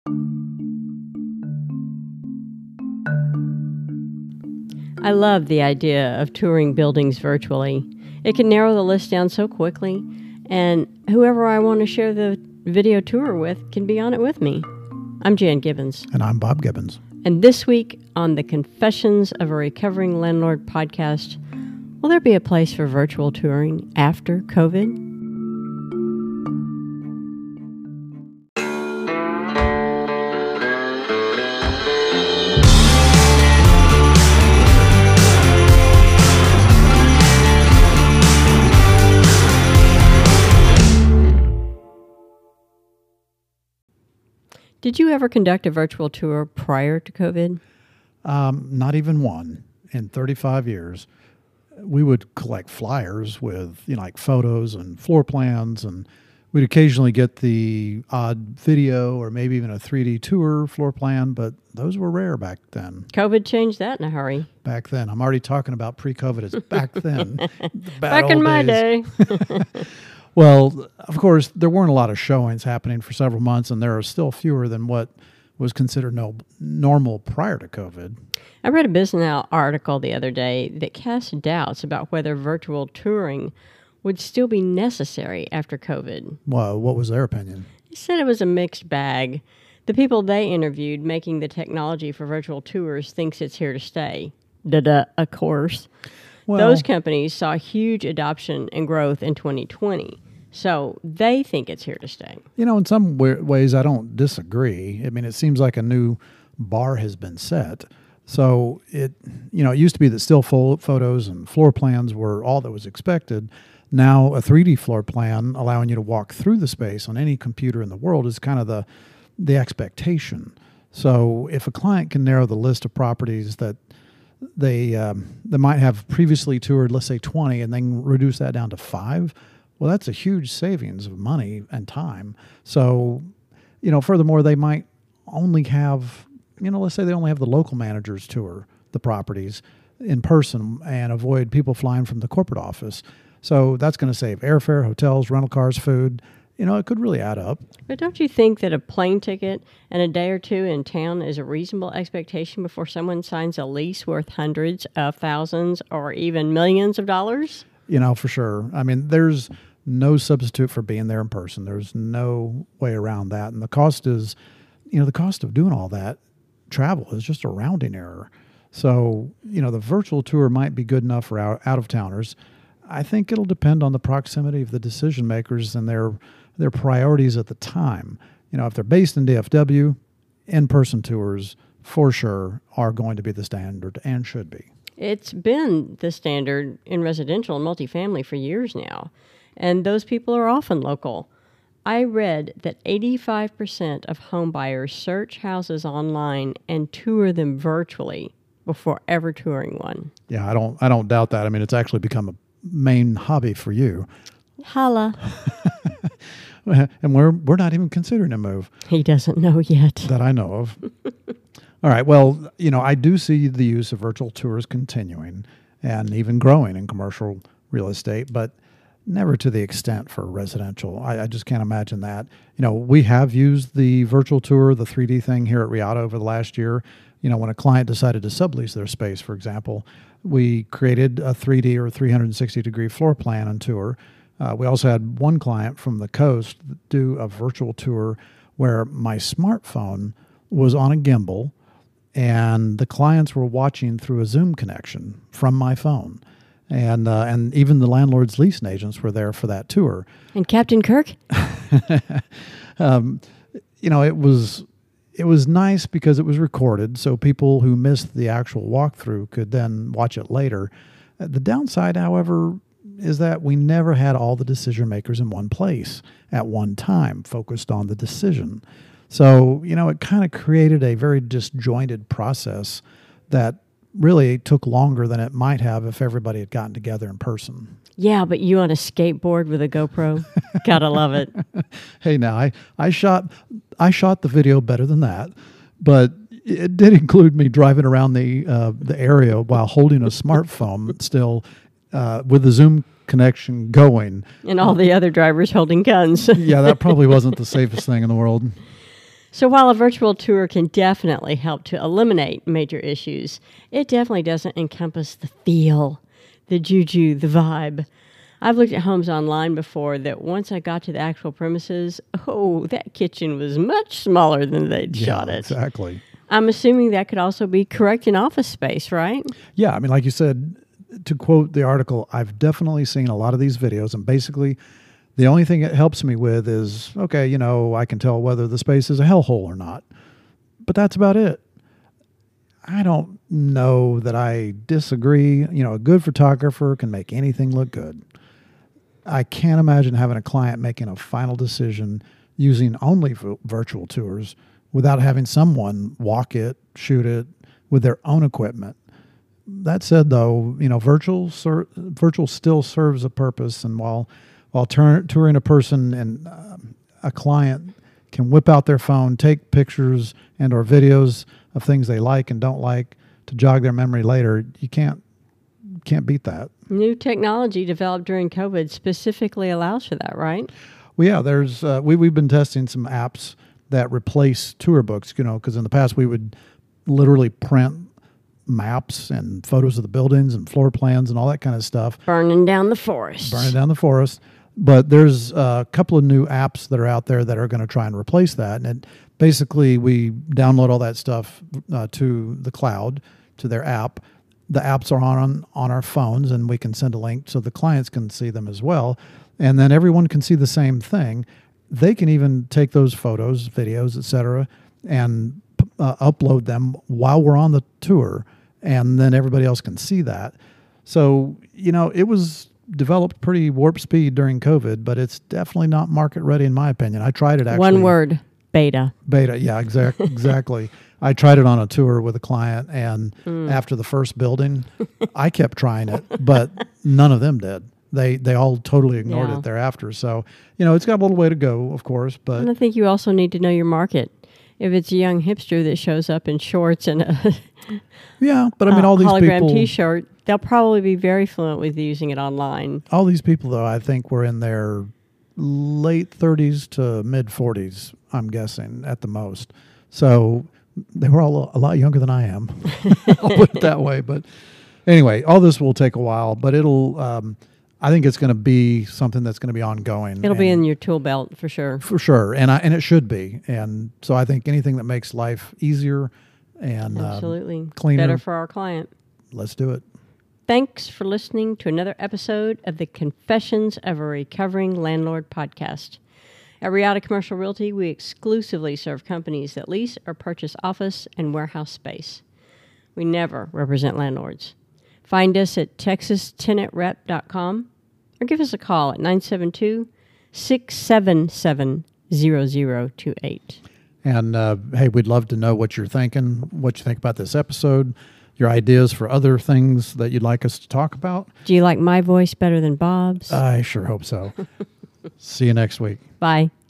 I love the idea of touring buildings virtually. It can narrow the list down so quickly, and whoever I want to share the video tour with can be on it with me. I'm Jan Gibbons. And I'm Bob Gibbons. And this week on the Confessions of a Recovering Landlord podcast, will there be a place for virtual touring after COVID? Did you ever conduct a virtual tour prior to COVID? Not even one. In 35 years, we would collect flyers with, like photos and floor plans, and we'd occasionally get the odd video or maybe even a 3D tour floor plan, but those were rare back then. COVID changed that in a hurry. Back then. I'm already talking about pre-COVID as back then. Back in my day. Well, of course, there weren't a lot of showings happening for several months, and there are still fewer than what was considered normal prior to COVID. I read a Business Now article the other day that cast doubts about whether virtual touring would still be necessary after COVID. Well, what was their opinion? They said it was a mixed bag. The people they interviewed making the technology for virtual tours thinks it's here to stay. Of course. Well, those companies saw huge adoption and growth in 2020, so they think it's here to stay. In some ways, I don't disagree. I mean, it seems like a new bar has been set. So it used to be that still photos and floor plans were all that was expected. Now a 3D floor plan allowing you to walk through the space on any computer in the world is kind of the expectation. So if a client can narrow the list of properties that they might have previously toured, let's say 20, and then reduce that down to 5, well, that's a huge savings of money and time. So, furthermore, they might only have, let's say they only have the local managers tour the properties in person and avoid people flying from the corporate office. So that's going to save airfare, hotels, rental cars, food. It could really add up. But don't you think that a plane ticket and a day or two in town is a reasonable expectation before someone signs a lease worth hundreds of thousands or even millions of dollars? For sure. I mean, there's no substitute for being there in person. There's no way around that. And the cost is, the cost of doing all that travel is just a rounding error. So, the virtual tour might be good enough for out-of-towners. I think it'll depend on the proximity of the decision makers and their priorities at the time. If they're based in DFW, in-person tours for sure are going to be the standard and should be. It's been the standard in residential and multifamily for years now, and those people are often local. I read that 85% of home buyers search houses online and tour them virtually before ever touring one. Yeah, I don't doubt that. I mean, it's actually become a main hobby for you. Holla. And we're not even considering a move. He doesn't know yet. That I know of. All right. Well, I do see the use of virtual tours continuing and even growing in commercial real estate, but never to the extent for residential. I just can't imagine that. We have used the virtual tour, the 3D thing here at Riata over the last year. When a client decided to sublease their space, for example, we created a 3D or 360-degree floor plan and tour. We also had one client from the coast do a virtual tour where my smartphone was on a gimbal and the clients were watching through a Zoom connection from my phone. And even the landlord's leasing agents were there for that tour. And Captain Kirk? It was nice because it was recorded, so people who missed the actual walkthrough could then watch it later. The downside, however, is that we never had all the decision makers in one place at one time, focused on the decision. So, it kind of created a very disjointed process that really took longer than it might have if everybody had gotten together in person. Yeah, but you on a skateboard with a GoPro? Gotta love it. Hey, now, I shot the video better than that, but it did include me driving around the area while holding a smartphone still with the Zoom connection going. And all the other drivers holding guns. Yeah, that probably wasn't the safest thing in the world. So while a virtual tour can definitely help to eliminate major issues, it definitely doesn't encompass the feel, the juju, the vibe. I've looked at homes online before that once I got to the actual premises, oh, that kitchen was much smaller than they'd shot it. Exactly. I'm assuming that could also be correct in office space, right? Yeah, I mean, like you said, to quote the article, I've definitely seen a lot of these videos, and basically the only thing it helps me with is, okay, you know, I can tell whether the space is a hellhole or not. But that's about it. I don't know that I disagree. You know, a good photographer can make anything look good. I can't imagine having a client making a final decision using only virtual tours without having someone walk it, shoot it with their own equipment. That said, though, you know, virtual still serves a purpose, and while touring a person and a client can whip out their phone, take pictures and or videos of things they like and don't like to jog their memory later, you can't beat that. New technology developed during COVID specifically allows for that, right? Well, yeah, there's we've been testing some apps that replace tour books, you know, because in the past we would literally print maps and photos of the buildings and floor plans and all that kind of stuff. Burning down the forest. But there's a couple of new apps that are out there that are going to try and replace that. And basically, we download all that stuff to the cloud, to their app. The apps are on our phones, and we can send a link so the clients can see them as well. And then everyone can see the same thing. They can even take those photos, videos, etc., and upload them while we're on the tour, and then everybody else can see that. So, you know, it was developed pretty warp speed during COVID, but it's definitely not market ready in my opinion. I tried it actually. One word, beta. Beta, yeah, exactly. I tried it on a tour with a client, and after the first building, I kept trying it, but none of them did. They all totally ignored it thereafter. So, you know, it's got a little way to go, of course. But and I think you also need to know your market. If it's a young hipster that shows up in shorts and a but I mean, all these hologram people, T-shirt, they'll probably be very fluent with using it online. All these people, though, I think were in their late 30s to mid 40s, I'm guessing, at the most. So they were all a lot younger than I am. I'll put it that way. But anyway, all this will take a while, but it'll... I think it's going to be something that's going to be ongoing. It'll be in your tool belt for sure. For sure, and it should be. And so I think anything that makes life easier and absolutely cleaner, better for our client. Let's do it. Thanks for listening to another episode of the Confessions of a Recovering Landlord podcast. At Riata Commercial Realty, we exclusively serve companies that lease or purchase office and warehouse space. We never represent landlords. Find us at texastenantrep.com or give us a call at 972-677-0028. And hey, we'd love to know what you're thinking, what you think about this episode, your ideas for other things that you'd like us to talk about. Do you like my voice better than Bob's? I sure hope so. See you next week. Bye.